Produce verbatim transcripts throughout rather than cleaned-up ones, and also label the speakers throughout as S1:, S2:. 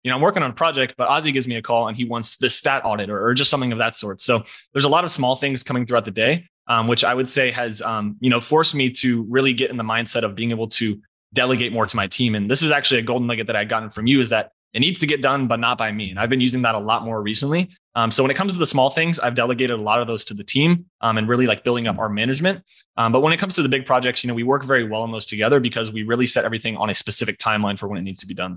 S1: you know, I'm working on a project, but Ozzy gives me a call and he wants this stat audit or, or just something of that sort. So there's a lot of small things coming throughout the day, um, which I would say has, um, you know, forced me to really get in the mindset of being able to delegate more to my team. And this is actually a golden nugget that I've gotten from you, is that it needs to get done, but not by me. And I've been using that a lot more recently. Um, so when it comes to the small things, I've delegated a lot of those to the team um, and really like building up our management. Um, but when it comes to the big projects, you know, we work very well on those together because we really set everything on a specific timeline for when it needs to be done.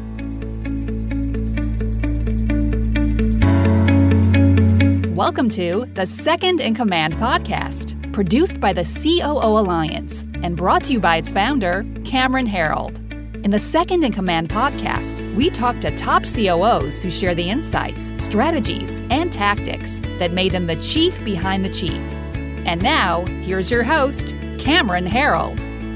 S2: Welcome to the Second in Command podcast, produced by the C O O Alliance and brought to you by its founder, Cameron Herold. In the Second in Command podcast, we talk to top C O Os who share the insights, strategies, and tactics that made them the chief behind the chief. And now, here's your host, Cameron Herold.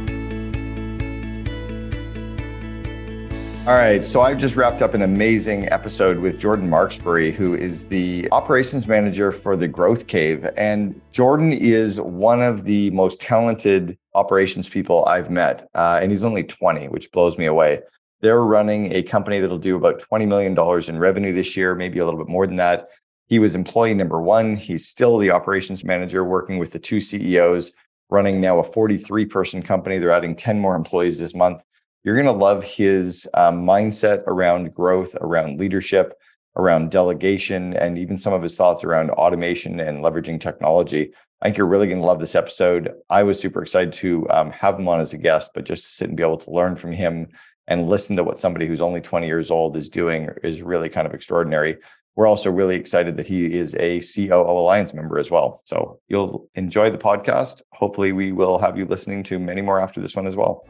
S3: All right, so I've just wrapped up an amazing episode with Jordan Marksbury, who is the operations manager for the Growth Cave. And Jordan is one of the most talented operations people I've met. Uh, and he's only twenty, which blows me away. They're running a company that'll do about twenty million dollars in revenue this year, maybe a little bit more than that. He was employee number one. He's still the operations manager working with the two C E Os, running now a forty-three person company. They're adding ten more employees this month. You're going to love his um, mindset around growth, around leadership, around delegation, and even some of his thoughts around automation and leveraging technology. I think you're really going to love this episode. I was super excited to um, have him on as a guest, but just to sit and be able to learn from him and listen to what somebody who's only twenty years old is doing is really kind of extraordinary. We're also really excited that he is a C O O Alliance member as well. So you'll enjoy the podcast. Hopefully we will have you listening to many more after this one as well.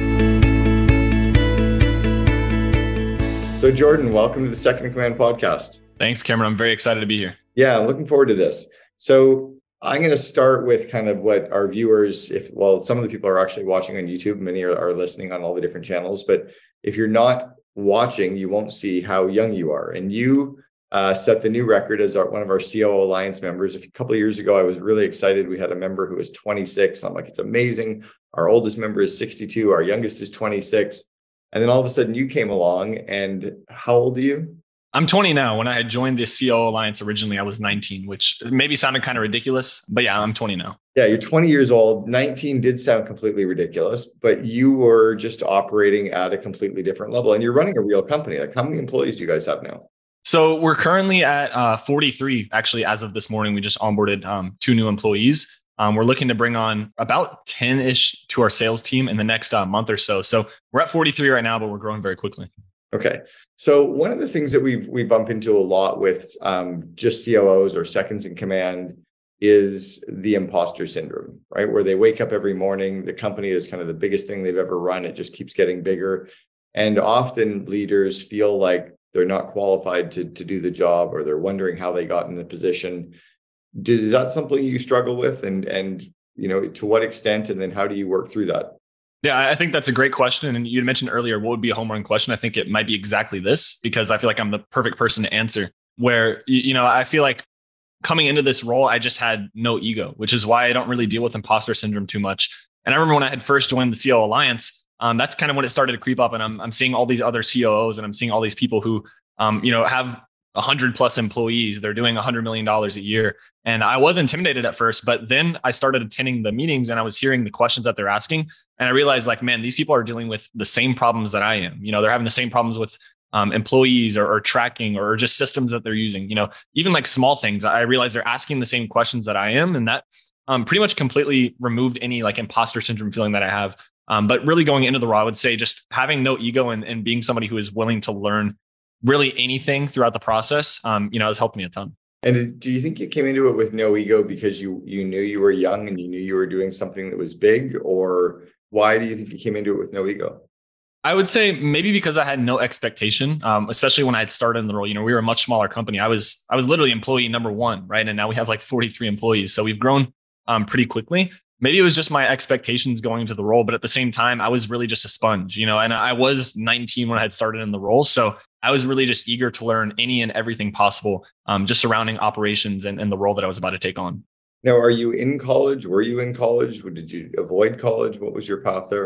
S3: So Jordan, welcome to the Second in Command podcast.
S1: Thanks, Cameron. I'm very excited to be here.
S3: Yeah, I'm looking forward to this. So I'm going to start with kind of what our viewers, if well, some of the people are actually watching on YouTube, many are, are listening on all the different channels. But if you're not watching, you won't see how young you are. And you uh, set the new record as our, one of our C O O Alliance members. A couple of years ago, I was really excited. We had a member who was twenty-six. I'm like, it's amazing. Our oldest member is sixty-two. Our youngest is twenty-six. And then all of a sudden you came along, and how old are you?
S1: I'm twenty now. When I had joined the C O O Alliance originally, I was nineteen, which maybe sounded kind of ridiculous, but yeah, I'm twenty now.
S3: Yeah, you're twenty years old. nineteen did sound completely ridiculous, but you were just operating at a completely different level, and you're running a real company. Like, how many employees do you guys have now?
S1: So we're currently at uh, forty-three. Actually, as of this morning, we just onboarded um, two new employees. Um, we're looking to bring on about ten-ish to our sales team in the next uh, month or so. So we're at forty-three right now, but we're growing very quickly.
S3: Okay. So one of the things that we've we bump into a lot with um, just C O Os or seconds in command is the imposter syndrome, right? Where they wake up every morning, the company is kind of the biggest thing they've ever run. It just keeps getting bigger. And often leaders feel like they're not qualified to, to do the job, or they're wondering how they got in the position. Is that something you struggle with, and and you know, to what extent, and then how do you work through that?
S1: Yeah, I think that's a great question. And you mentioned earlier, what would be a home run question? I think it might be exactly this, because I feel like I'm the perfect person to answer. Where, you know, I feel like coming into this role, I just had no ego, which is why I don't really deal with imposter syndrome too much. And I remember when I had first joined the C O O Alliance, um, that's kind of when it started to creep up. And I'm I'm seeing all these other C O Os, and I'm seeing all these people who, um, you know, have one hundred plus employees. They're doing one hundred million dollars a year. And I was intimidated at first, but then I started attending the meetings and I was hearing the questions that they're asking. And I realized, like, man, these people are dealing with the same problems that I am. You know, they're having the same problems with um, employees or, or tracking or just systems that they're using, you know, even like small things. I realized they're asking the same questions that I am. And that um, pretty much completely removed any like imposter syndrome feeling that I have. Um, but really going into the role, I would say just having no ego and, and being somebody who is willing to learn really anything throughout the process, um, you know, has helped me a ton.
S3: And do you think you came into it with no ego because you you knew you were young and you knew you were doing something that was big, or why do you think you came into it with no ego?
S1: I would say maybe because I had no expectation, um, especially when I had started in the role. You know, we were a much smaller company. I was I was literally employee number one, right? And now we have like forty-three employees. So we've grown um, pretty quickly. Maybe it was just my expectations going into the role, but at the same time, I was really just a sponge, you know, and I was nineteen when I had started in the role. So I was really just eager to learn any and everything possible, um, just surrounding operations and, and the role that I was about to take on.
S3: Now, are you in college? Were you in college? Did you avoid college? What was your path there?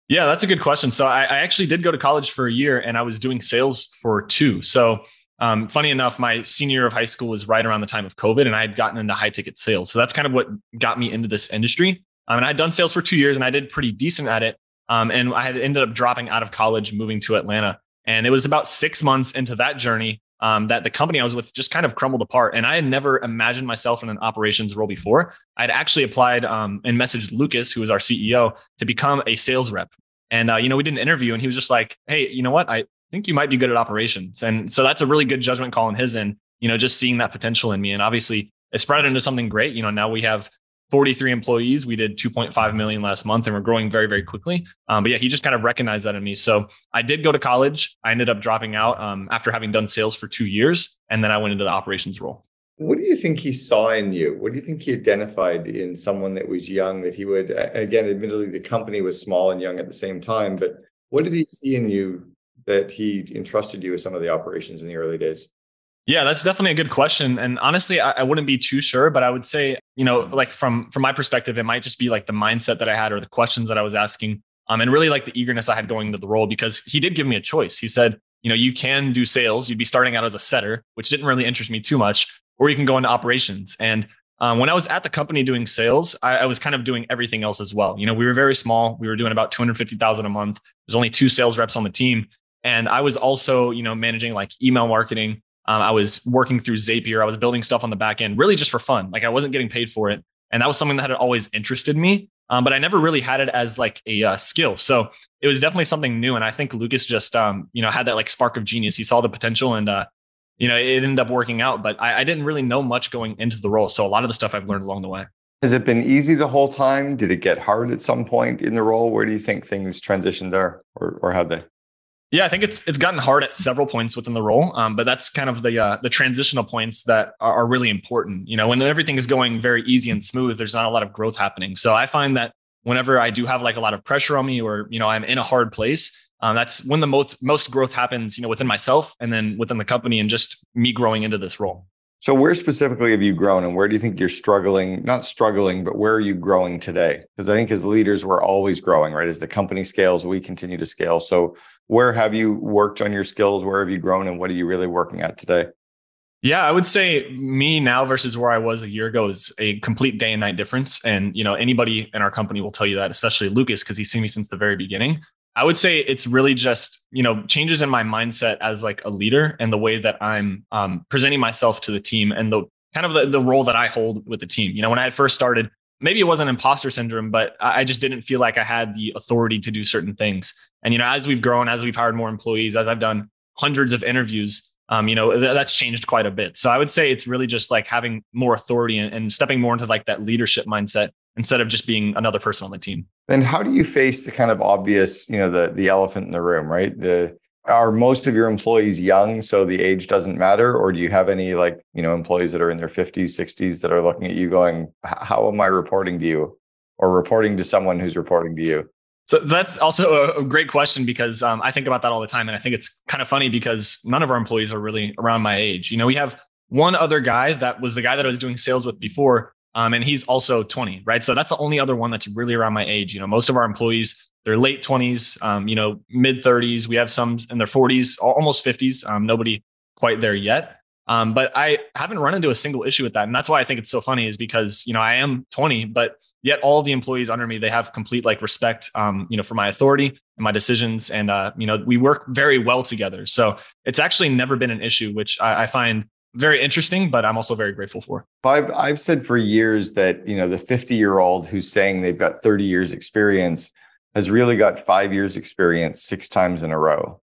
S1: Yeah, that's a good question. So I, I actually did go to college for a year and I was doing sales for two. So um, funny enough, my senior year of high school was right around the time of COVID and I had gotten into high ticket sales. So that's kind of what got me into this industry. Um, and I had done sales for two years and I did pretty decent at it. Um, and I had ended up dropping out of college, moving to Atlanta. And it was about six months into that journey um, that the company I was with just kind of crumbled apart. And I had never imagined myself in an operations role before. I'd actually applied um, and messaged Lucas, who was our C E O, to become a sales rep. And, uh, you know, we did an interview and he was just like, hey, you know what? I think you might be good at operations. And so that's a really good judgment call on his end, you know, just seeing that potential in me. And obviously it spread into something great. You know, now we have forty-three employees. We did two point five million last month and we're growing very, very quickly. Um, but yeah, he just kind of recognized that in me. So I did go to college. I ended up dropping out um, after having done sales for two years. And then I went into the operations role.
S3: What do you think he saw in you? What do you think he identified in someone that was young that he would, again, admittedly, the company was small and young at the same time, but what did he see in you that he entrusted you with some of the operations in the early days?
S1: Yeah, that's definitely a good question. And honestly, I, I wouldn't be too sure, but I would say, you know, like from, from my perspective, it might just be like the mindset that I had or the questions that I was asking. Um, and really like the eagerness I had going into the role, because he did give me a choice. He said, you know, you can do sales. You'd be starting out as a setter, which didn't really interest me too much, or you can go into operations. And um, when I was at the company doing sales, I, I was kind of doing everything else as well. You know, we were very small. We were doing about two hundred fifty thousand a month. There's only two sales reps on the team. And I was also, you know, managing like email marketing. Um, I was working through Zapier. I was building stuff on the back end, really just for fun. Like I wasn't getting paid for it. And that was something that had always interested me. Um, but I never really had it as like a uh, skill. So it was definitely something new. And I think Lucas just, um, you know, had that like spark of genius. He saw the potential and, uh, you know, it ended up working out, but I, I didn't really know much going into the role. So a lot of the stuff I've learned along the way.
S3: Has it been easy the whole time? Did it get hard at some point in the role? Where do you think things transitioned there, or, or how'd they?
S1: Yeah, I think it's it's gotten hard at several points within the role, um, but that's kind of the uh, the transitional points that are, are really important. You know, when everything is going very easy and smooth, there's not a lot of growth happening. So I find that whenever I do have like a lot of pressure on me, or you know, I'm in a hard place, um, that's when the most most growth happens. You know, within myself and then within the company, and just me growing into this role.
S3: So where specifically have you grown, and where do you think you're struggling? Not struggling, but where are you growing today? Because I think as leaders, we're always growing, right? As the company scales, we continue to scale. So where have you worked on your skills? Where have you grown, and what are you really working at today?
S1: Yeah, I would say me now versus where I was a year ago is a complete day and night difference. And, you know, anybody in our company will tell you that, especially Lucas, because he's seen me since the very beginning. I would say it's really just, you know, changes in my mindset as like a leader and the way that I'm um, presenting myself to the team and the kind of the, the role that I hold with the team. You know, when I had first started, maybe it wasn't imposter syndrome, but I just didn't feel like I had the authority to do certain things. And, you know, as we've grown, as we've hired more employees, as I've done hundreds of interviews, um, you know, th- that's changed quite a bit. So I would say it's really just like having more authority and, and stepping more into like that leadership mindset instead of just being another person on the team.
S3: Then how do you face the kind of obvious, you know, the the elephant in the room, right? The are most of your employees young, so the age doesn't matter? Or do you have any like, you know, employees that are in their fifties, sixties that are looking at you going, how am I reporting to you? Or reporting to someone who's reporting to you?
S1: So that's also a great question, because um, I think about that all the time. And I think it's kind of funny because none of our employees are really around my age. You know, we have one other guy that was the guy that I was doing sales with before. Um, and he's also twenty, right? So that's the only other one that's really around my age. You know, most of our employees, they're late twenties, um, you know, mid thirties. We have some in their forties, almost fifties. Um, nobody quite there yet. Um, but I haven't run into a single issue with that. And that's why I think it's so funny, is because, you know, I am twenty, but yet all of the employees under me, they have complete like respect, um, you know, for my authority and my decisions. And, uh, you know, we work very well together. So it's actually never been an issue, which I, I find very interesting, but I'm also very grateful for.
S3: I've, I've said for years that, you know, the fifty year old who's saying they've got thirty years experience has really got five years experience six times in a row.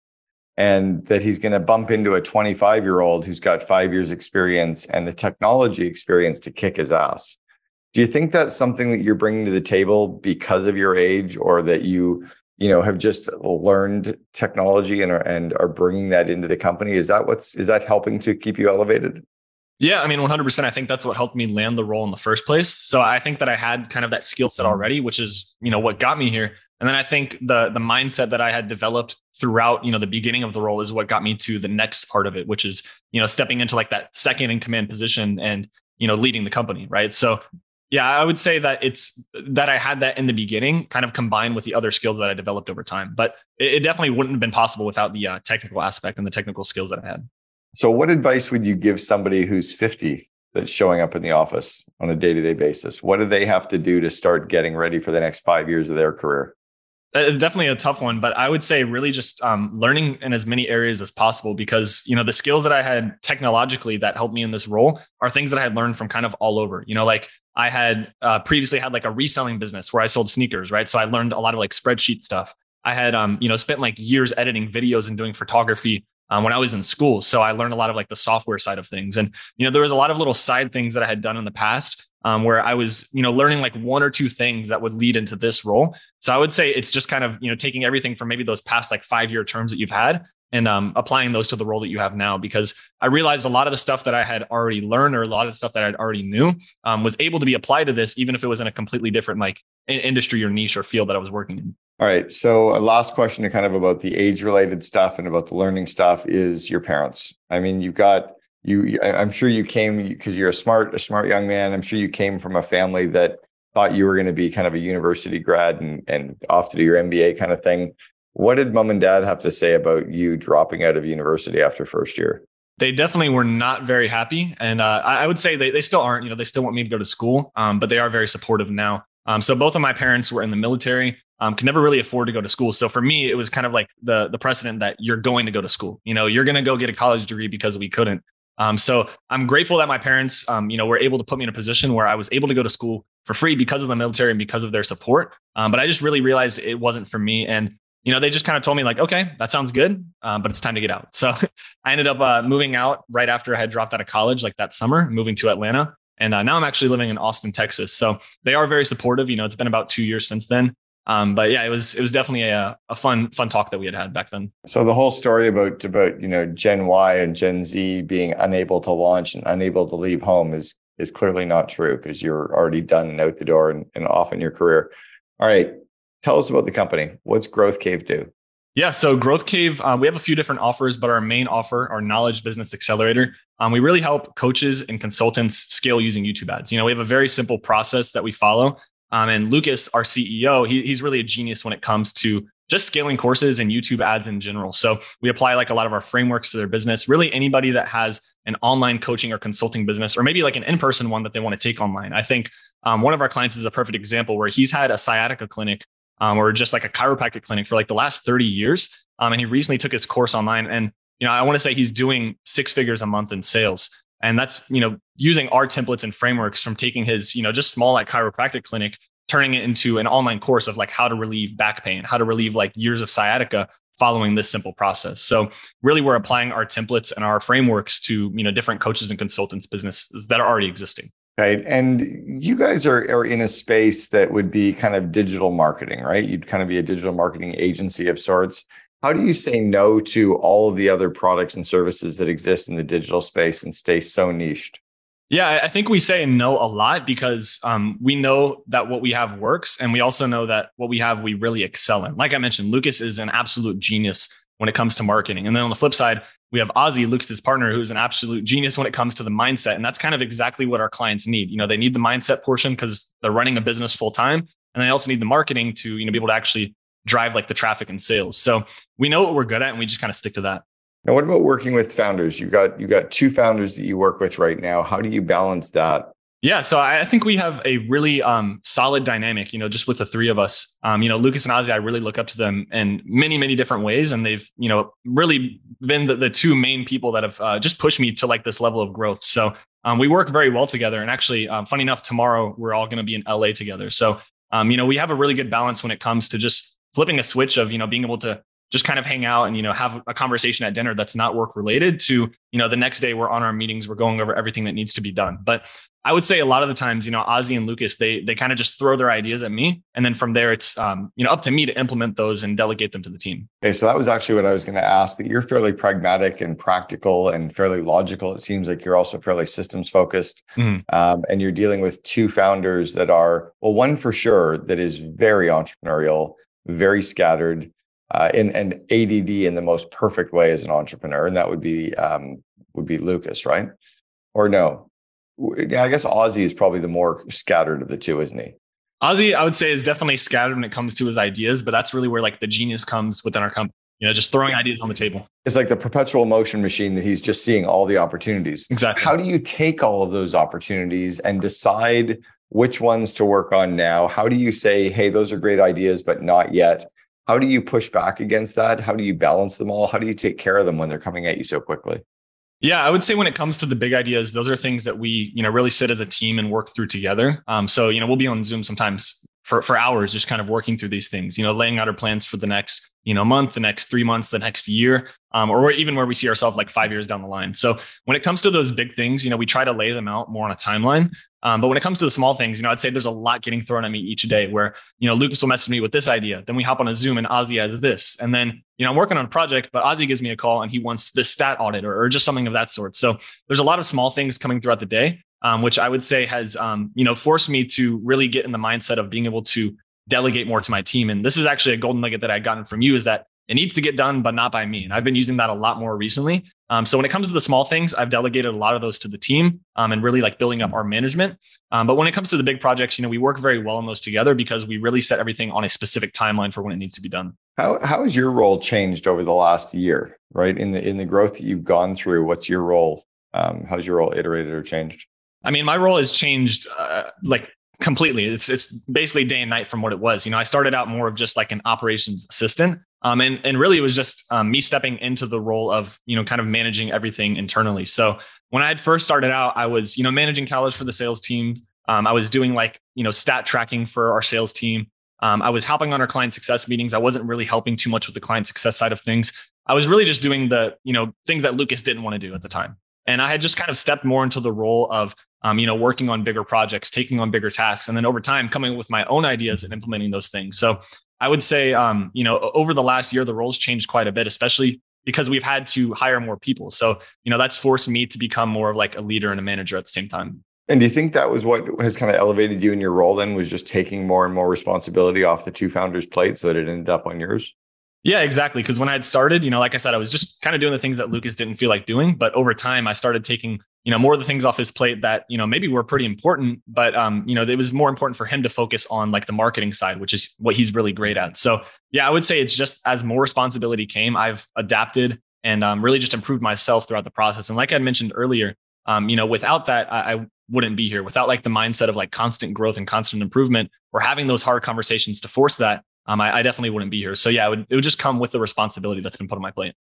S3: And that he's going to bump into a twenty-five year old who's got five years experience and the technology experience to kick his ass. Do you think that's something that you're bringing to the table because of your age, or that you, you know, have just learned technology and are, and are bringing that into the company? Is that what's, is that helping to keep you elevated?
S1: Yeah, I mean, one hundred percent. I think that's what helped me land the role in the first place. So I think that I had kind of that skill set already, which is, you know, what got me here. And then I think the the mindset that I had developed throughout, you know, the beginning of the role is what got me to the next part of it, which is, you know, stepping into like that second in command position and, you know, leading the company, right? So Yeah, I would say that it's that I had that in the beginning, kind of combined with the other skills that I developed over time. But it, it definitely wouldn't have been possible without the uh, technical aspect and the technical skills that I had.
S3: So what advice would you give somebody who's fifty that's showing up in the office on a day-to-day basis? What do they have to do to start getting ready for the next five years of their career?
S1: Uh, definitely a tough one, but I would say really just um, learning in as many areas as possible, because, you know, the skills that I had technologically that helped me in this role are things that I had learned from kind of all over. You know, like I had uh, previously had like a reselling business where I sold sneakers, right? So I learned a lot of like spreadsheet stuff. I had, um, you know, spent like years editing videos and doing photography um, when I was in school. So I learned a lot of like the software side of things. And, you know, there was a lot of little side things that I had done in the past Um, where I was, you know, learning like one or two things that would lead into this role. So I would say it's just kind of, you know, taking everything from maybe those past like five year terms that you've had and um, applying those to the role that you have now, because I realized a lot of the stuff that I had already learned or a lot of the stuff that I already knew um, was able to be applied to this, even if it was in a completely different like industry or niche or field that I was working in.
S3: All right. So a last question to kind of about the age related stuff and about the learning stuff is your parents. I mean, you've got You, I'm sure you came because you're a smart, a smart young man. I'm sure you came from a family that thought you were going to be kind of a university grad and, and off to do your M B A kind of thing. What did mom and dad have to say about you dropping out of university after first year?
S1: They definitely were not very happy. And uh, I would say they, they still aren't, you know, they still want me to go to school, um, but they are very supportive now. Um, so both of my parents were in the military, um, could never really afford to go to school. So for me, it was kind of like the, the precedent that you're going to go to school. You know, you're going to go get a college degree because we couldn't. Um, so I'm grateful that my parents, um, you know, were able to put me in a position where I was able to go to school for free because of the military and because of their support. Um, but I just really realized it wasn't for me. And, you know, they just kind of told me like, okay, that sounds good, um, but it's time to get out. So I ended up uh, moving out right after I had dropped out of college, like that summer, moving to Atlanta. And uh, now I'm actually living in Austin, Texas. So they are very supportive. You know, it's been about two years since then. Um, but yeah, it was it was definitely a a fun fun talk that we had had back then.
S3: So the whole story about about you know Gen Y and Gen Z being unable to launch and unable to leave home is is clearly not true, because you're already done and out the door and, and off in your career. All right, tell us about the company. What's Growth Cave do?
S1: Yeah, so Growth Cave, um, we have a few different offers, but our main offer, our Knowledge Business Accelerator, um, we really help coaches and consultants scale using YouTube ads. You know, we have a very simple process that we follow. Um, and Lucas, our C E O, he, he's really a genius when it comes to just scaling courses and YouTube ads in general. So we apply like a lot of our frameworks to their business. Really, anybody that has an online coaching or consulting business, or maybe like an in-person one that they want to take online. I think um, one of our clients is a perfect example where he's had a sciatica clinic um, or just like a chiropractic clinic for like the last thirty years. Um, and he recently took his course online. And, you know, I want to say he's doing six figures a month in sales. And that's, you know, using our templates and frameworks from taking his, you know, just small like chiropractic clinic, turning it into an online course of like how to relieve back pain, how to relieve like years of sciatica following this simple process. So really we're applying our templates and our frameworks to, you know, different coaches and consultants businesses that are already existing.
S3: Right. And you guys are, are in a space that would be kind of digital marketing, right? You'd kind of be a digital marketing agency of sorts. How do you say no to all of the other products and services that exist in the digital space and stay so niched?
S1: Yeah, I think we say no a lot because um, we know that what we have works. And we also know that what we have, we really excel in. Like I mentioned, Lucas is an absolute genius when it comes to marketing. And then on the flip side, we have Ozzy, Lucas's partner, who's an absolute genius when it comes to the mindset. And that's kind of exactly what our clients need. You know, they need the mindset portion because they're running a business full time. And they also need the marketing to, you know, be able to actually drive like the traffic and sales. So we know what we're good at and we just kind of stick to that.
S3: Now, what about working with founders? You've got, you've got two founders that you work with right now. How do you balance that?
S1: Yeah, so I think we have a really um, solid dynamic, you know, just with the three of us. Um, you know, Lucas and Ozzy, I really look up to them in many, many different ways. And they've, you know, really been the, the two main people that have uh, just pushed me to like this level of growth. So um, we work very well together. And actually, um, funny enough, tomorrow, we're all going to be in L A together. So, um, you know, we have a really good balance when it comes to just flipping a switch of, you know, being able to just kind of hang out and, you know, have a conversation at dinner that's not work related to, you know, the next day we're on our meetings, we're going over everything that needs to be done. But I would say a lot of the times, you know, Ozzy and Lucas, they they kind of just throw their ideas at me. And then from there, it's, um, you know, up to me to implement those and delegate them to the team.
S3: Okay, so that was actually what I was going to ask, that you're fairly pragmatic and practical and fairly logical. It seems like you're also fairly systems focused. Mm-hmm. Um, and you're dealing with two founders that are, well, one for sure that is very entrepreneurial, very scattered, Uh, and, and A D D in the most perfect way as an entrepreneur, and that would be um, would be Lucas, right? Or no? yeah, I guess Ozzy is probably the more scattered of the two, isn't he?
S1: Ozzy, I would say, is definitely scattered when it comes to his ideas, but that's really where like the genius comes within our company. You know, just throwing ideas on the table.
S3: It's like the perpetual motion machine that he's just seeing all the opportunities.
S1: Exactly.
S3: How do you take all of those opportunities and decide which ones to work on now? How do you say, hey, those are great ideas, but not yet? How do you push back against that? How do you balance them all? How do you take care of them when they're coming at you so quickly?
S1: Yeah, I would say when it comes to the big ideas, those are things that we, you know, really sit as a team and work through together. Um, so, you know, we'll be on Zoom sometimes for, for hours, just kind of working through these things, you know, laying out our plans for the next, you know, month, the next three months, the next year, um, or even where we see ourselves like five years down the line. So when it comes to those big things, you know, we try to lay them out more on a timeline. Um, but when it comes to the small things, you know, I'd say there's a lot getting thrown at me each day where, you know, Lucas will message me with this idea. Then we hop on a Zoom and Ozzy has this. And then, you know, I'm working on a project, but Ozzy gives me a call and he wants this stat audit or, or just something of that sort. So there's a lot of small things coming throughout the day, um, which I would say has, um, you know, forced me to really get in the mindset of being able to delegate more to my team. And this is actually a golden nugget that I've gotten from you, is that it needs to get done, but not by me. And I've been using that a lot more recently. Um, so when it comes to the small things, I've delegated a lot of those to the team um, and really like building up our management. Um, but when it comes to the big projects, you know, we work very well on those together because we really set everything on a specific timeline for when it needs to be done.
S3: How how has your role changed over the last year, right? In the in the growth that you've gone through, what's your role? Um, how's your role iterated or changed?
S1: I mean, my role has changed uh, like completely. It's it's basically day and night from what it was. You know, I started out more of just like an operations assistant. Um, and, and really it was just um, me stepping into the role of, you know, kind of managing everything internally. So when I had first started out, I was, you know, managing calendars for the sales team. Um, I was doing like, you know, stat tracking for our sales team. Um, I was helping on our client success meetings. I wasn't really helping too much with the client success side of things. I was really just doing the, you know, things that Lucas didn't want to do at the time. And I had just kind of stepped more into the role of, um, you know, working on bigger projects, taking on bigger tasks, and then over time coming up with my own ideas and implementing those things. So I would say, um, you know, over the last year, the roles changed quite a bit, especially because we've had to hire more people. So, you know, that's forced me to become more of like a leader and a manager at the same time.
S3: And do you think that was what has kind of elevated you in your role then, was just taking more and more responsibility off the two founders' plate so that it ended up on yours?
S1: Yeah, exactly. Because when I had started, you know, like I said, I was just kind of doing the things that Lucas didn't feel like doing. But over time, I started taking, you know, more of the things off his plate that, you know, maybe were pretty important, but, um, you know, it was more important for him to focus on like the marketing side, which is what he's really great at. So yeah, I would say it's just as more responsibility came, I've adapted and um, really just improved myself throughout the process. And like I mentioned earlier, um, you know, without that, I, I wouldn't be here. Without like the mindset of like constant growth and constant improvement, or having those hard conversations to force that, um, I, I definitely wouldn't be here. So yeah, it would, it would just come with the responsibility that's been put on my plate.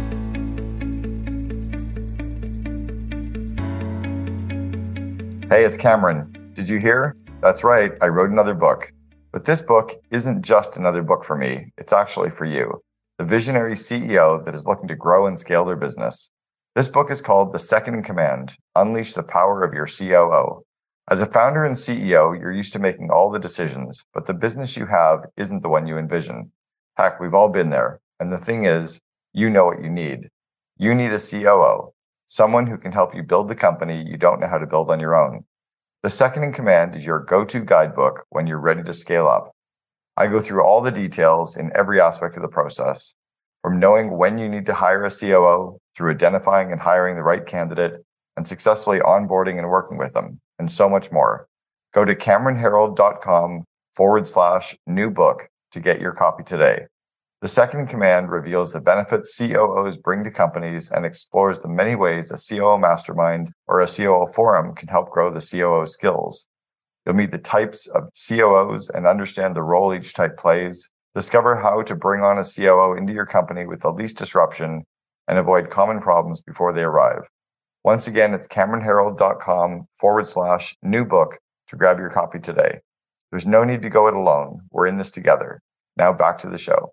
S3: Hey, it's Cameron. Did you hear? That's right. I wrote another book. But this book isn't just another book for me. It's actually for you, the visionary C E O that is looking to grow and scale their business. This book is called The Second in Command: Unleash the Power of Your C O O. As a founder and C E O, you're used to making all the decisions, but the business you have isn't the one you envision. Heck, we've all been there. And the thing is, you know what you need. You need a C O O. Someone who can help you build the company you don't know how to build on your own. The Second in Command is your go-to guidebook when you're ready to scale up. I go through all the details in every aspect of the process, from knowing when you need to hire a C O O, through identifying and hiring the right candidate, and successfully onboarding and working with them, and so much more. Go to CameronHerold.com forward slash new book to get your copy today. The Second in Command reveals the benefits C O Os bring to companies and explores the many ways a C O O mastermind or a C O O forum can help grow the C O O skills. You'll meet the types of C O Os and understand the role each type plays. Discover how to bring on a C O O into your company with the least disruption and avoid common problems before they arrive. Once again, it's CameronHerold.com forward slash new book to grab your copy today. There's no need to go it alone. We're in this together. Now back to the show.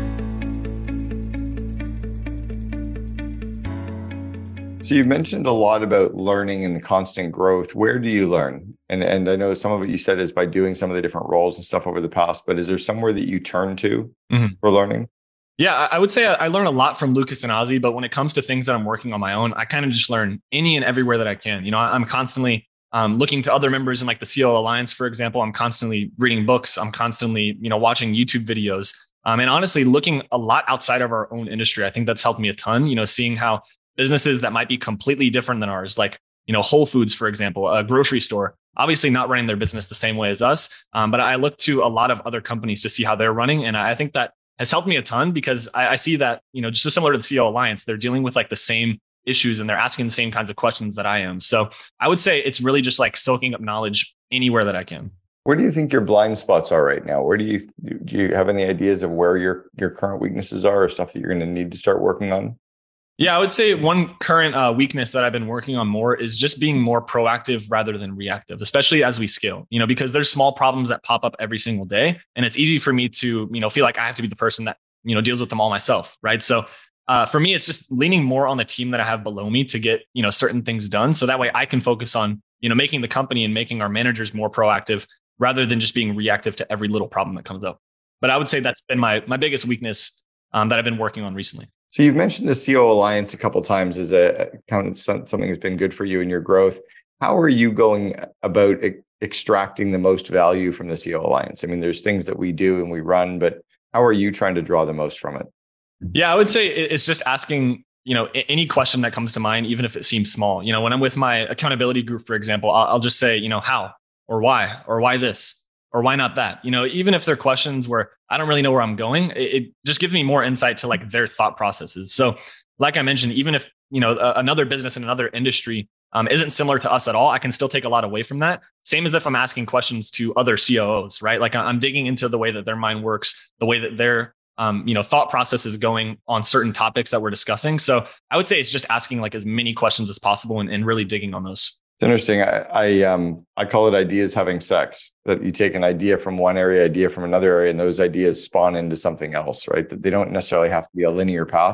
S3: So you mentioned a lot about learning and the constant growth. Where do you learn? And and I know some of what you said is by doing some of the different roles and stuff over the past, but is there somewhere that you turn to mm-hmm. for learning?
S1: Yeah, I would say I learn a lot from Lucas and Ozzy, but when it comes to things that I'm working on my own, I kind of just learn any and everywhere that I can. You know, I'm constantly um, looking to other members in like the C O O Alliance, for example. I'm constantly reading books. I'm constantly, you know, watching YouTube videos. Um, and honestly, looking a lot outside of our own industry. I think that's helped me a ton, you know, seeing how businesses that might be completely different than ours, like you know, Whole Foods, for example, a grocery store, obviously not running their business the same way as us. Um, but I look to a lot of other companies to see how they're running. And I think that has helped me a ton because I, I see that, you know, just similar to the C E O Alliance, they're dealing with like the same issues and they're asking the same kinds of questions that I am. So I would say it's really just like soaking up knowledge anywhere that I can.
S3: Where do you think your blind spots are right now? Where do you do you have any ideas of where your your current weaknesses are or stuff that you're going to need to start working on?
S1: Yeah, I would say one current uh, weakness that I've been working on more is just being more proactive rather than reactive, especially as we scale, you know, because there's small problems that pop up every single day. And it's easy for me to, you know, feel like I have to be the person that, you know, deals with them all myself. Right. So uh, for me, it's just leaning more on the team that I have below me to get, you know, certain things done. So that way I can focus on, you know, making the company and making our managers more proactive rather than just being reactive to every little problem that comes up. But I would say that's been my my biggest weakness um, that I've been working on recently.
S3: So you've mentioned the C E O Alliance a couple of times as a kind of something that's been good for you in your growth. How are you going about e- extracting the most value from the C E O Alliance? I mean, there's things that we do and we run, but how are you trying to draw the most from it?
S1: Yeah, I would say it's just asking, you know, any question that comes to mind, even if it seems small. You know, when I'm with my accountability group, for example, I'll, I'll just say, you know, how or why or why this or why not that? You know, even if they're questions where I don't really know where I'm going, it, it just gives me more insight to like their thought processes. So like I mentioned, even if, you know, a, another business in another industry um, isn't similar to us at all, I can still take a lot away from that. Same as if I'm asking questions to other C O Os, right? Like I'm digging into the way that their mind works, the way that their, um, you know, thought process is going on certain topics that we're discussing. So I would say it's just asking like as many questions as possible and, and really digging on those.
S3: It's interesting. I, I um I call it ideas having sex. That you take an idea from one area, idea from another area, and those ideas spawn into something else, right? That they don't necessarily have to be a linear path.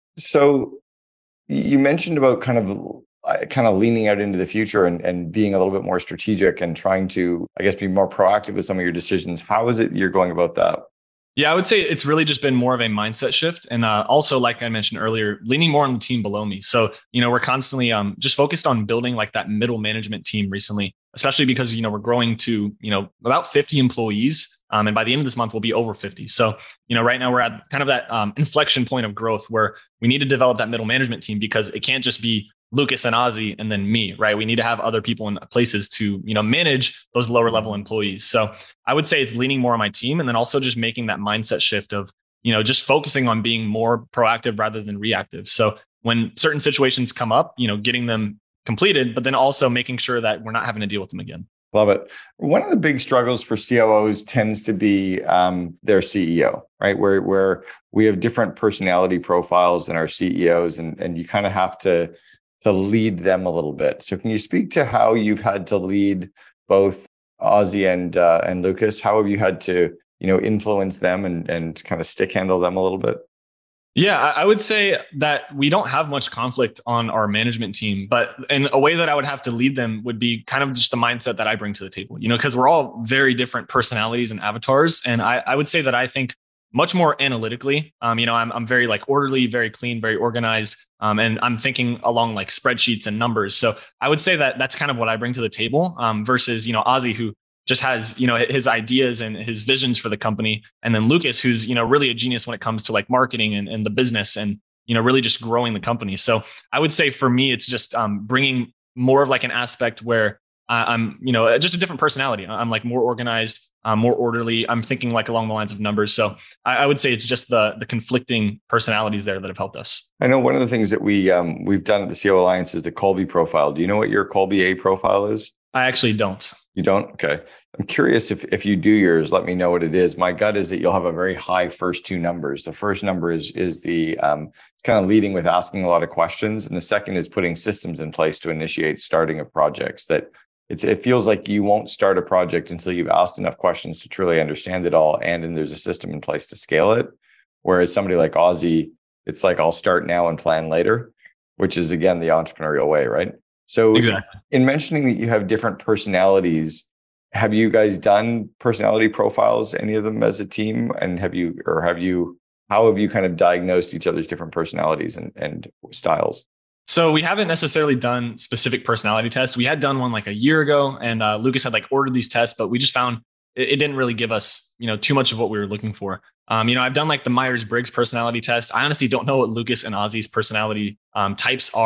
S3: So you mentioned about kind of kind of leaning out into the future and, and being a little bit more strategic and trying to, I guess, be more proactive with some of your decisions. How is it you're going about that?
S1: Yeah, I would say it's really just been more of a mindset shift. And uh, also, like I mentioned earlier, leaning more on the team below me. So, you know, we're constantly um, just focused on building like that middle management team recently, especially because, you know, we're growing to, you know, about fifty employees. Um, and by the end of this month, we'll be over fifty. So, you know, right now we're at kind of that um, inflection point of growth where we need to develop that middle management team because it can't just be Lucas and Ozzy and then me, right? We need to have other people in places to, you know, manage those lower level employees. So I would say it's leaning more on my team and then also just making that mindset shift of, you know, just focusing on being more proactive rather than reactive. So when certain situations come up, you know, getting them completed, but then also making sure that we're not having to deal with them again.
S3: Love it. One of the big struggles for C O Os tends to be um, their C E O, right? Where where we have different personality profiles in our C E Os, and and you kind of have to to lead them a little bit. So can you speak to how you've had to lead both Ozzy and uh, and Lucas? How have you had to, you know, influence them and and kind of stick handle them a little bit?
S1: Yeah, I would say that we don't have much conflict on our management team, but in a way that I would have to lead them would be kind of just the mindset that I bring to the table, you know, because we're all very different personalities and avatars. And I, I would say that I think much more analytically. Um, you know, I'm I'm very like orderly, very clean, very organized. Um, and I'm thinking along like spreadsheets and numbers. So I would say that that's kind of what I bring to the table um, versus, you know, Ozzy, who just has, you know, his ideas and his visions for the company. And then Lucas, who's, you know, really a genius when it comes to like marketing and, and the business and, you know, really just growing the company. So I would say for me, it's just um, bringing more of like an aspect where I'm, you know, just a different personality. I'm like more organized, um, more orderly. I'm thinking like along the lines of numbers. So I, I would say it's just the the conflicting personalities there that have helped us.
S3: I know one of the things that we um, we've done at the C E O Alliance is the Kolbe profile. Do you know what your Kolbe A profile is?
S1: I actually don't.
S3: You don't? Okay. I'm curious if if you do yours, let me know what it is. My gut is that you'll have a very high first two numbers. The first number is is the um, it's kind of leading with asking a lot of questions, and the second is putting systems in place to initiate starting of projects. That it's it feels like you won't start a project until you've asked enough questions to truly understand it all, and then there's a system in place to scale it. Whereas somebody like Ozzy, it's like I'll start now and plan later, which is again the entrepreneurial way, right? So exactly. In mentioning that you have different personalities, have you guys done personality profiles, any of them as a team? And have you, or have you, how have you kind of diagnosed each other's different personalities and, and styles?
S1: So we haven't necessarily done specific personality tests. We had done one like a year ago, and uh, Lucas had like ordered these tests, but we just found it, it didn't really give us, you know, too much of what we were looking for. Um, you know, I've done like the Myers-Briggs personality test. I honestly don't know what Lucas and Ozzy's personality um, types are.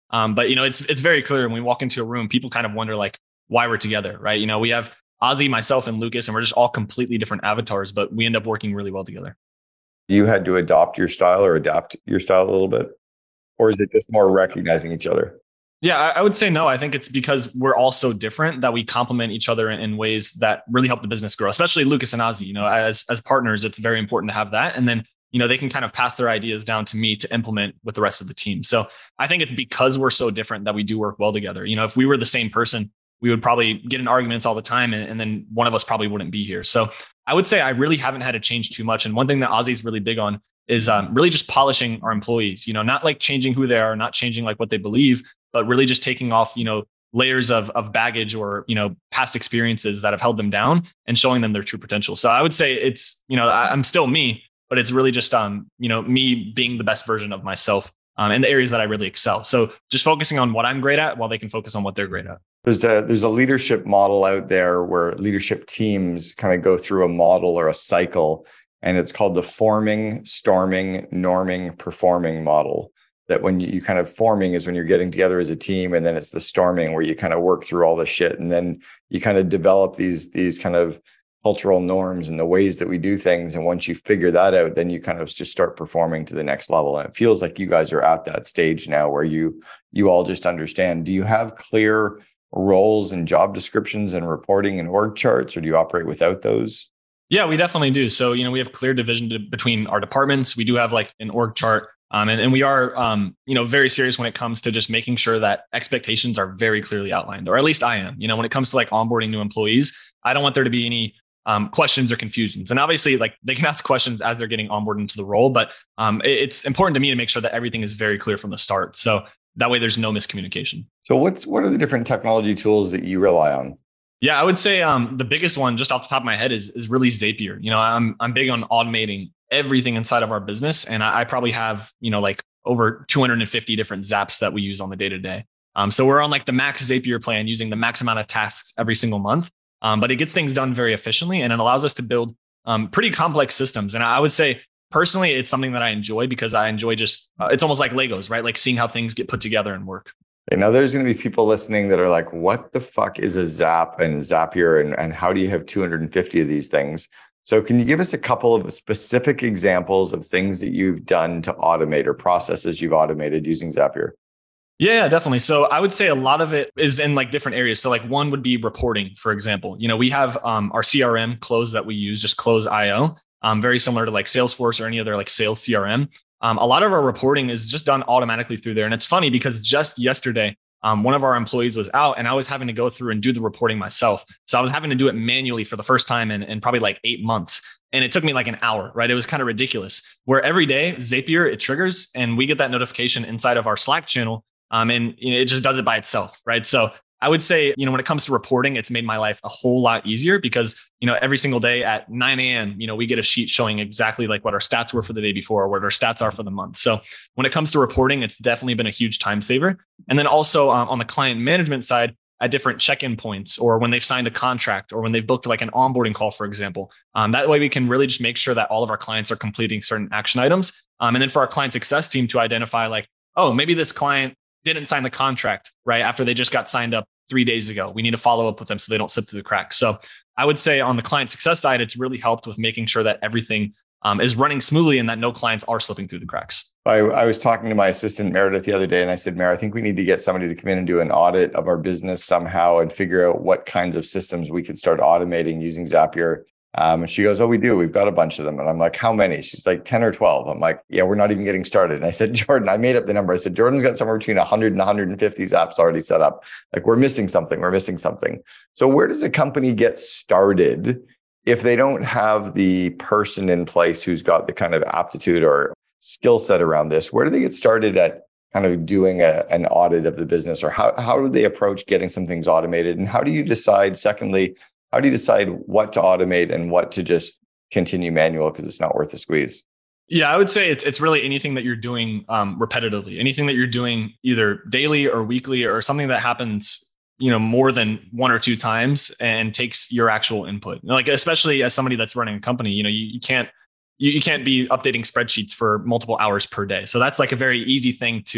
S1: Um, but, you know, it's it's very clear when we walk into a room, people kind of wonder like why we're together, right? You know, we have Ozzy, myself, and Lucas, and we're just all completely different avatars, but we end up working really well together.
S3: You had to adopt your style or adapt your style a little bit? Or is it just more recognizing each other?
S1: Yeah, I, I would say no. I think it's because we're all so different that we complement each other in, in ways that really help the business grow, especially Lucas and Ozzy. You know, as, as partners, it's very important to have that. And then, you know, they can kind of pass their ideas down to me to implement with the rest of the team. So I think it's because we're so different that we do work well together. You know, if we were the same person, we would probably get in arguments all the time, and, and then one of us probably wouldn't be here. So I would say I really haven't had to change too much. And one thing that Ozzy's really big on is um, really just polishing our employees, you know, not like changing who they are, not changing like what they believe, but really just taking off, you know, layers of, of baggage or, you know, past experiences that have held them down and showing them their true potential. So I would say it's, you know, I, I'm still me, but it's really just, um, you know, me being the best version of myself um, in the areas that I really excel. So just focusing on what I'm great at while they can focus on what they're great at.
S3: There's a there's a leadership model out there where leadership teams kind of go through a model or a cycle, and it's called the forming, storming, norming, performing model. That when you, you kind of forming is when you're getting together as a team, and then it's the storming where you kind of work through all the shit, and then you kind of develop these these kind of cultural norms and the ways that we do things. And once you figure that out, then you kind of just start performing to the next level. And it feels like you guys are at that stage now where you you all just understand. Do you have clear roles and job descriptions and reporting and org charts, or do you operate without those?
S1: Yeah, we definitely do. So, you know, we have clear division to, between our departments. We do have like an org chart. Um, and, and we are, um, you know, very serious when it comes to just making sure that expectations are very clearly outlined, or at least I am. You know, when it comes to like onboarding new employees, I don't want there to be any um, questions or confusions. And obviously, like they can ask questions as they're getting onboarded into the role, but um, it, it's important to me to make sure that everything is very clear from the start. So that way there's no miscommunication.
S3: So what's what are the different technology tools that you rely on?
S1: Yeah, I would say um, the biggest one just off the top of my head is, is really Zapier. You know, I'm I'm big on automating everything inside of our business. And I, I probably have, you know, like over two hundred fifty different Zaps that we use on the day to day. Um, so we're on like the max Zapier plan using the max amount of tasks every single month. Um, but it gets things done very efficiently, and it allows us to build um, pretty complex systems. And I would say personally, it's something that I enjoy because I enjoy just, uh, it's almost like Legos, right? Like seeing how things get put together and work.
S3: And now there's going to be people listening that are like, what the fuck is a Zap and Zapier? And, and how do you have two hundred fifty of these things? So can you give us a couple of specific examples of things that you've done to automate or processes you've automated using Zapier?
S1: Yeah, definitely. So I would say a lot of it is in like different areas. So like one would be reporting, for example. You know, we have um, our C R M Close that we use, just Close dot io, um, very similar to like Salesforce or any other like sales C R M. Um, a lot of our reporting is just done automatically through there. And it's funny because just yesterday, um, one of our employees was out and I was having to go through and do the reporting myself. So I was having to do it manually for the first time in, in probably like eight months. And it took me like an hour, right? It was kind of ridiculous. Where every day, Zapier, it triggers and we get that notification inside of our Slack channel. Um, and you know, it just does it by itself, right? So I would say, you know, when it comes to reporting, it's made my life a whole lot easier because, you know, every single day at nine a.m., you know, we get a sheet showing exactly like what our stats were for the day before, or what our stats are for the month. So when it comes to reporting, it's definitely been a huge time saver. And then also um, on the client management side, at different check-in points, or when they've signed a contract, or when they've booked like an onboarding call, for example. Um, that way we can really just make sure that all of our clients are completing certain action items. Um, and then for our client success team to identify like, oh, maybe this client didn't sign the contract, right? After they just got signed up three days ago. We need to follow up with them so they don't slip through the cracks. So I would say on the client success side, it's really helped with making sure that everything um, is running smoothly and that no clients are slipping through the cracks.
S3: I, I was talking to my assistant Meredith the other day and I said, Mer, I think we need to get somebody to come in and do an audit of our business somehow and figure out what kinds of systems we could start automating using Zapier. Um, and she goes, oh, we do. We've got a bunch of them. And I'm like, how many? She's like ten or twelve. I'm like, yeah, we're not even getting started. And I said, Jordan, I made up the number. I said, Jordan's got somewhere between one hundred and one hundred fifty apps already set up. Like we're missing something. We're missing something. So where does a company get started if they don't have the person in place who's got the kind of aptitude or skill set around this? Where do they get started at kind of doing a, an audit of the business, or how, how do they approach getting some things automated? And how do you decide, secondly, how do you decide what to automate and what to just continue manual because it's not worth the squeeze?
S1: Yeah, I would say it's it's really anything that you're doing um, repetitively, anything that you're doing either daily or weekly, or something that happens, you know, more than one or two times and takes your actual input. Like, especially as somebody that's running a company, you know, you, you can't you, you can't be updating spreadsheets for multiple hours per day. So that's like a very easy thing to,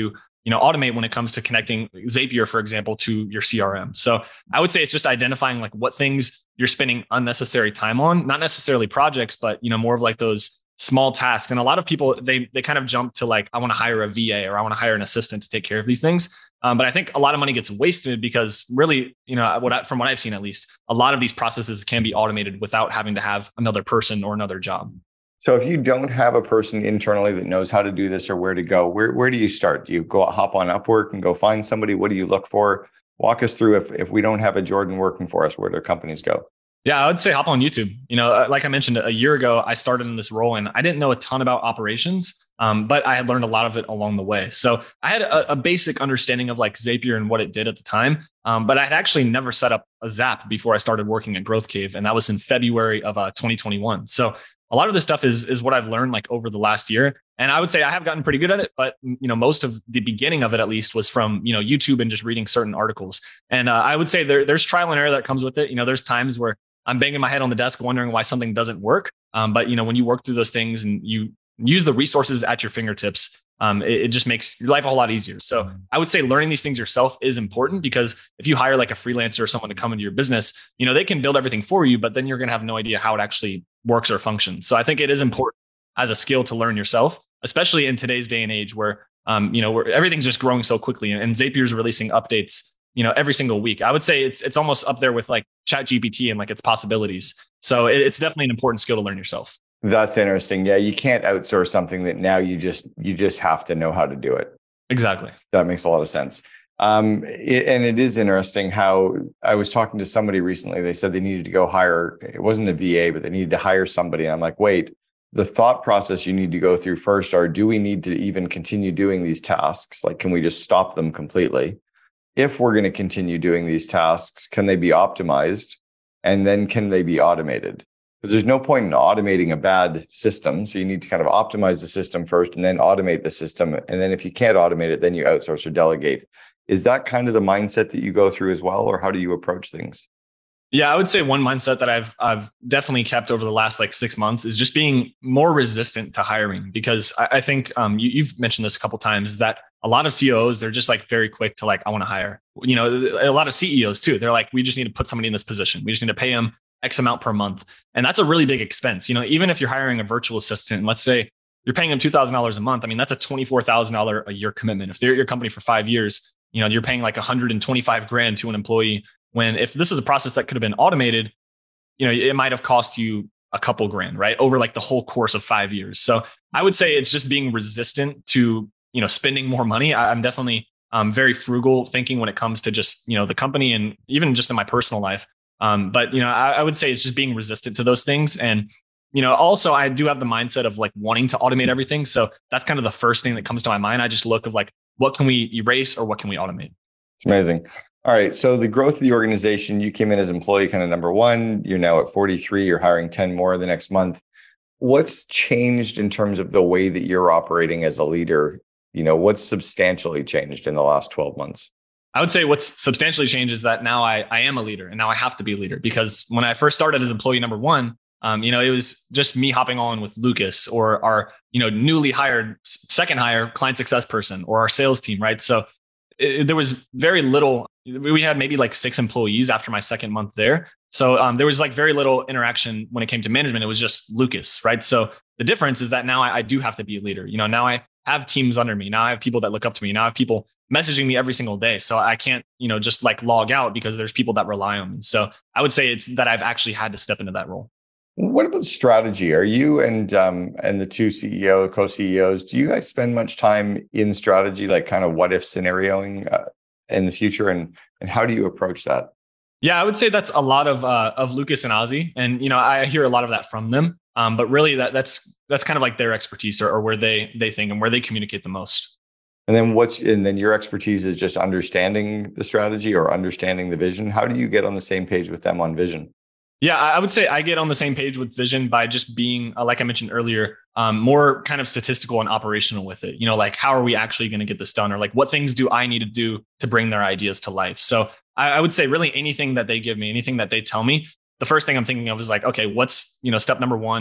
S1: you know, automate when it comes to connecting Zapier, for example, to your C R M. So I would say it's just identifying like what things you're spending unnecessary time on, not necessarily projects, but, you know, more of like those small tasks. And a lot of people, they they kind of jump to like, I want to hire a V A or I want to hire an assistant to take care of these things. Um, but I think a lot of money gets wasted because really, you know, what I, from what I've seen, at least, a lot of these processes can be automated without having to have another person or another job.
S3: So if you don't have a person internally that knows how to do this or where to go, where, where do you start? Do you go hop on Upwork and go find somebody? What do you look for? Walk us through if, if we don't have a Jordan working for us, where do companies go?
S1: Yeah, I would say hop on YouTube. You know, like I mentioned a year ago, I started in this role and I didn't know a ton about operations, um, but I had learned a lot of it along the way. So I had a, a basic understanding of like Zapier and what it did at the time. Um, but I had actually never set up a Zap before I started working at Growth Cave. And that was in February of uh, twenty twenty-one. So a lot of this stuff is, is what I've learned like over the last year. And I would say I have gotten pretty good at it, but you know, most of the beginning of it at least was from, you know, YouTube and just reading certain articles. And uh, I would say there, there's trial and error that comes with it. You know, there's times where I'm banging my head on the desk wondering why something doesn't work. Um, but you know, when you work through those things and you use the resources at your fingertips, um, it, it just makes your life a whole lot easier. So I would say learning these things yourself is important, because if you hire like a freelancer or someone to come into your business, you know, they can build everything for you, but then you're going to have no idea how it actually works or functions. So I think it is important as a skill to learn yourself, especially in today's day and age where, um, you know, where everything's just growing so quickly and, and Zapier is releasing updates, you know, every single week. I would say it's it's almost up there with like ChatGPT and like its possibilities. So it, it's definitely an important skill to learn yourself.
S3: That's interesting. Yeah, you can't outsource something that now you just you just have to know how to do it.
S1: Exactly.
S3: That makes a lot of sense. Um, it, and it is interesting how I was talking to somebody recently. They said they needed to go hire, it wasn't a V A, but they needed to hire somebody. And I'm like, wait, the thought process you need to go through first are, do we need to even continue doing these tasks? Like, can we just stop them completely? If we're going to continue doing these tasks, can they be optimized? And then can they be automated? Because there's no point in automating a bad system. So you need to kind of optimize the system first and then automate the system. And then if you can't automate it, then you outsource or delegate. Is that kind of the mindset that you go through as well? Or how do you approach things?
S1: Yeah, I would say one mindset that I've I've definitely kept over the last like six months is just being more resistant to hiring, because I, I think um, you, you've mentioned this a couple of times that a lot of C O Os, they're just like very quick to like, I want to hire. You know, a lot of C E Os too. They're like, we just need to put somebody in this position. We just need to pay them X amount per month, and that's a really big expense. You know, even if you're hiring a virtual assistant, and let's say you're paying them two thousand dollars a month. I mean, that's a twenty-four thousand dollars a year commitment. If they're at your company for five years, you know, you're paying like one hundred twenty-five grand to an employee. When if this is a process that could have been automated, you know, it might have cost you a couple grand, right? Over like the whole course of five years. So I would say it's just being resistant to, you know, spending more money. I, I'm definitely um, very frugal thinking when it comes to just, you know, the company and even just in my personal life. Um, but, you know, I, I would say it's just being resistant to those things. And, you know, also I do have the mindset of like wanting to automate everything. So that's kind of the first thing that comes to my mind. I just look of like, what can we erase or what can we automate?
S3: It's amazing. All right. So the growth of the organization, you came in as employee kind of number one. You're now at forty-three. You're hiring ten more the next month. What's changed in terms of the way that you're operating as a leader? You know, what's substantially changed in the last twelve months?
S1: I would say what's substantially changed is that now I, I am a leader, and now I have to be a leader, because when I first started as employee number one, um, you know, it was just me hopping on with Lucas or our, you know, newly hired second hire client success person or our sales team. Right. So it, there was very little. We had maybe like six employees after my second month there. So um, there was like very little interaction when it came to management. It was just Lucas, right? So the difference is that now I, I do have to be a leader. You know, now I have teams under me. Now I have people that look up to me. Now I have people messaging me every single day. So I can't, you know, just like log out, because there's people that rely on me. So I would say it's that I've actually had to step into that role.
S3: What about strategy? Are you and um, and the two C E O, co-C E Os, do you guys spend much time in strategy, like kind of what if scenarioing uh, in the future? And and how do you approach that?
S1: Yeah, I would say that's a lot of uh, of Lucas and Ozzy, and you know, I hear a lot of that from them. Um, but really, that that's that's kind of like their expertise, or, or where they they think and where they communicate the most.
S3: And then what's and then your expertise is just understanding the strategy or understanding the vision. How do you get on the same page with them on vision?
S1: Yeah, I would say I get on the same page with vision by just being, uh, like I mentioned earlier, um, more kind of statistical and operational with it. You know, like how are we actually going to get this done, or like what things do I need to do to bring their ideas to life? So I, I would say really anything that they give me, anything that they tell me, the first thing I'm thinking of is like, okay, what's, you know, step number one,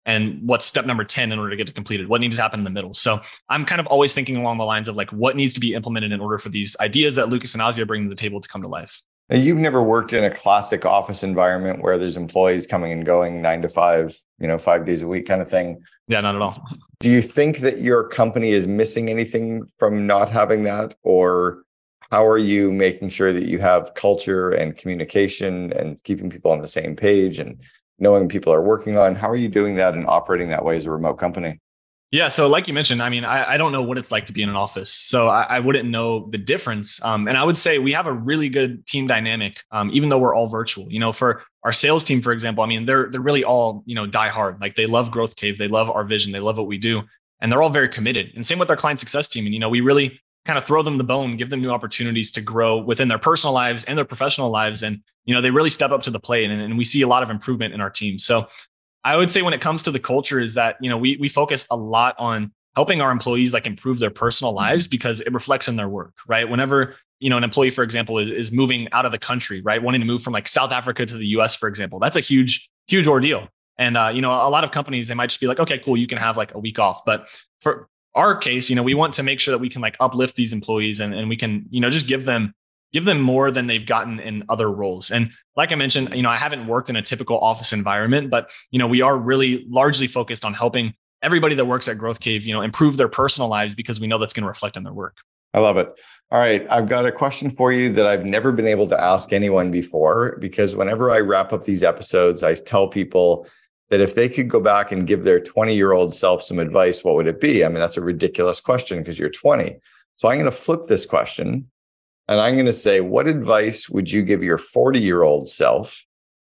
S1: and what's step number ten in order to get it completed? What needs to happen in the middle? So I'm kind of always thinking along the lines of like, what needs to be implemented in order for these ideas that Lucas and Ozzy are bringing to the table to come to life?
S3: And you've never worked in a classic office environment where there's employees coming and going nine to five, you know, five days a week kind of thing.
S1: Yeah, not at all.
S3: Do you think that your company is missing anything from not having that? Or how are you making sure that you have culture and communication and keeping people on the same page and knowing people are working on? How are you doing that and operating that way as a remote company?
S1: Yeah. So like you mentioned, I mean, I, I don't know what it's like to be in an office. So I, I wouldn't know the difference. Um, and I would say we have a really good team dynamic, um, even though we're all virtual. You know, for our sales team, for example, I mean, they're they're really all, you know, die hard. Like they love Growth Cave. They love our vision. They love what we do. And they're all very committed. And same with our client success team. And, you know, we really kind of throw them the bone, give them new opportunities to grow within their personal lives and their professional lives. And, you know, they really step up to the plate, and, and we see a lot of improvement in our team. So I would say when it comes to the culture is that, you know, we we focus a lot on helping our employees like improve their personal lives because it reflects in their work, right? Whenever, you know, an employee, for example, is, is moving out of the country, right? Wanting to move from like South Africa to the U S, for example, that's a huge, huge ordeal. And, uh, you know, a lot of companies, they might just be like, okay, cool, you can have like a week off. But for our case, you know, we want to make sure that we can like uplift these employees and, and we can, you know, just give them, give them more than they've gotten in other roles. And like I mentioned, you know, I haven't worked in a typical office environment, but, you know, we are really largely focused on helping everybody that works at Growth Cave, you know, improve their personal lives because we know that's going to reflect on their work.
S3: I love it. All right. I've got a question for you that I've never been able to ask anyone before, because whenever I wrap up these episodes, I tell people that if they could go back and give their twenty-year-old self some advice, what would it be? I mean, that's a ridiculous question because you're twenty. So I'm going to flip this question and I'm going to say, what advice would you give your forty-year-old self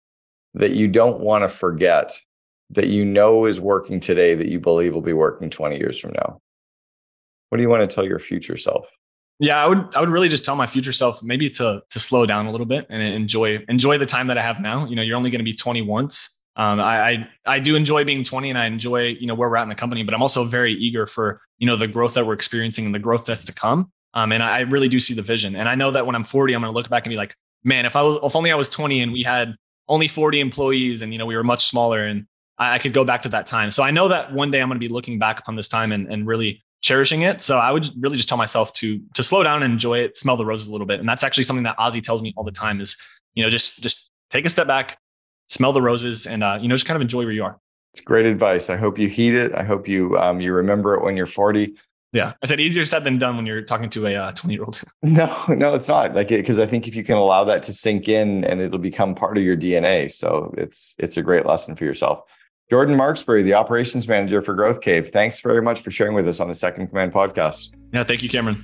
S3: that you don't want to forget, that you know is working today, that you believe will be working twenty years from now? What do you want to tell your future self?
S1: Yeah, I would I would really just tell my future self maybe to to slow down a little bit and enjoy enjoy the time that I have now. You know, you're only going to be twenty once. Um, I, I I do enjoy being twenty, and I enjoy, you know, where we're at in the company, but I'm also very eager for, you know, the growth that we're experiencing and the growth that's to come. Um, and I really do see the vision. And I know that when I'm forty, I'm going to look back and be like, man, if I was if only I was twenty and we had only forty employees and, you know, we were much smaller, and I, I could go back to that time. So I know that one day I'm going to be looking back upon this time and, and really cherishing it. So I would really just tell myself to to slow down and enjoy it, smell the roses a little bit. And that's actually something that Ozzy tells me all the time is, you know, just just take a step back, smell the roses, and uh, you know, just kind of enjoy where you are.
S3: It's great advice. I hope you heed it. I hope you um, you remember it when you're forty.
S1: Yeah, I said easier said than done when you're talking to a uh, twenty year old.
S3: No, no, it's not. Like, because I think if you can allow that to sink in, and it'll become part of your D N A. So it's it's a great lesson for yourself. Jordan Marksbury, the operations manager for Growth Cave, thanks very much for sharing with us on the Second in Command podcast.
S1: Yeah, thank you, Cameron.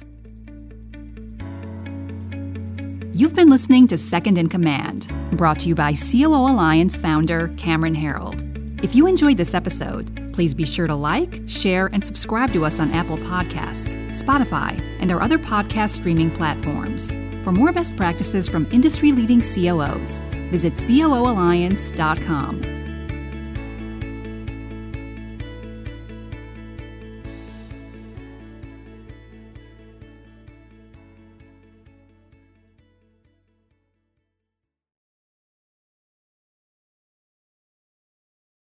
S2: You've been listening to Second in Command, brought to you by C O O Alliance founder Cameron Herold. If you enjoyed this episode, please be sure to like, share, and subscribe to us on Apple Podcasts, Spotify, and our other podcast streaming platforms. For more best practices from industry-leading C O Os, visit C O O alliance dot com.